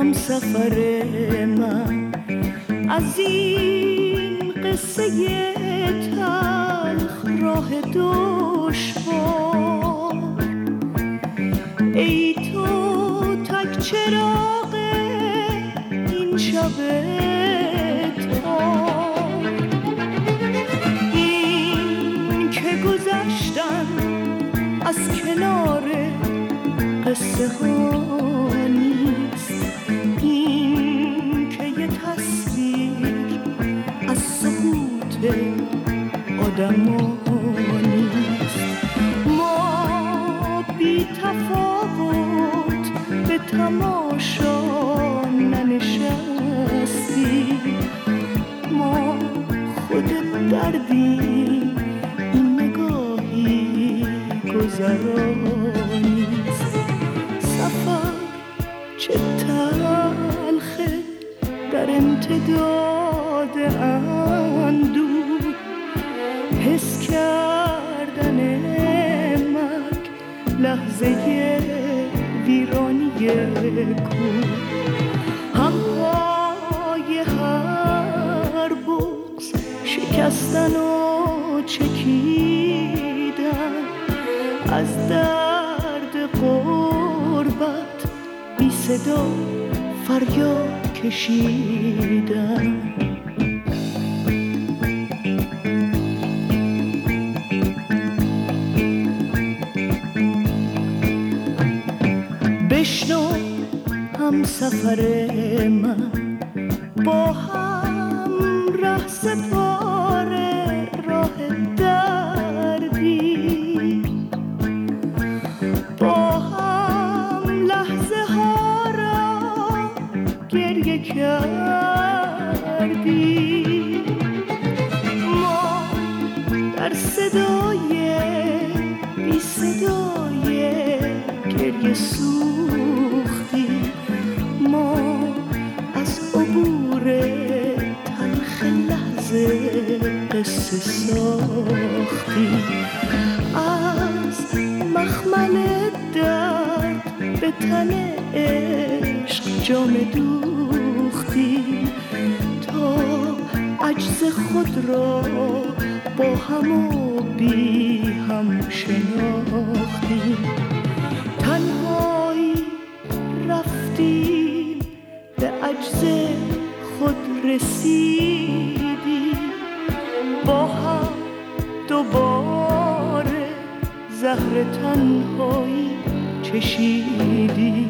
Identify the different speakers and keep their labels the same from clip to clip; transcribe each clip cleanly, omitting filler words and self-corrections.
Speaker 1: همسفر من از این قصه تلخ راه دشوار. ای تو تک چراغ این شب تار، این که گذشتن از کنار قصه ها نیست، این که یه تصویر از سقوط آدم ها نیست. ما بی تفاوت به تماشا ننشستیم، ما خود دردیم، این نگاهی گذرانیست. سفر چه تلخه در امتداد اندوه، حس کردن مرگ لحظه ویرانی کوه. همهای هر بغض شکستن و چکیدن، از درد غربت بی صدا فریاد کشیدن. بشنو همسفر من، با هم ره سپاره راه دردی، با هم لحظه ها را گریه کردی. ما در صدای بی صدای گریه سوختی، ما از عبور تلخ لحظه قصه ساختی. از مخمل درد به تن عشق جام دوختی، تا عجز خود را با هم و بی هم شناختی. تنهایی رفتیم به عجز خود رسیدیم، با هم دوباره زهر تنهایی چشیدیم.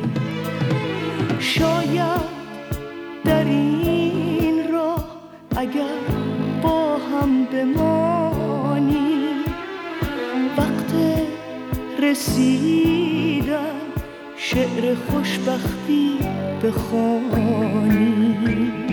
Speaker 1: شاید در این راه اگر با هم بمانیم، وقت رسیدن شعر خوشبختی بخوانیم.